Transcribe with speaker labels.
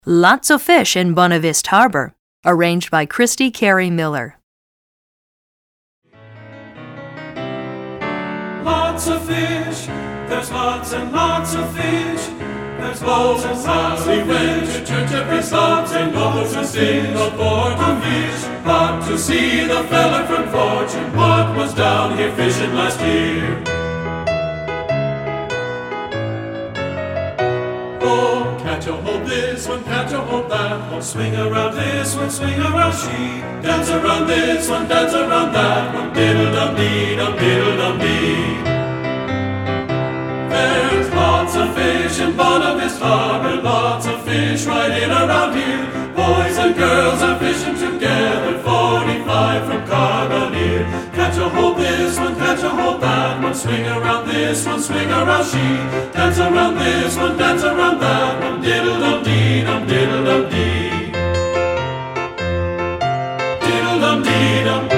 Speaker 1: Lots of Fish in Bonavista Harbor, arranged by Christy Carey Miller.
Speaker 2: Lots of fish, there's lots and lots of fish. There's lots and lots of fish. Church every Sunday, novels and sing aboard to fish. But to see the fella from Fortune, what was down here fishing last year? Oh, catch a hold this one, catch a hold that one. Swing around this one, swing around she. Dance around this one, dance around that one. Diddle-dum-dee, diddle-dum-dee. There's lots of fish in Bonavista Harbor, lots of fish right in around here. Boys and girls are fishing together, 45 from Carbonear. Catch a hold this one, catch a hold that one. Swing around this one, swing around she. Dance around this one, dance around that one. Diddle-dum-dee, diddle-dum-dee. Diddle-dum-dee,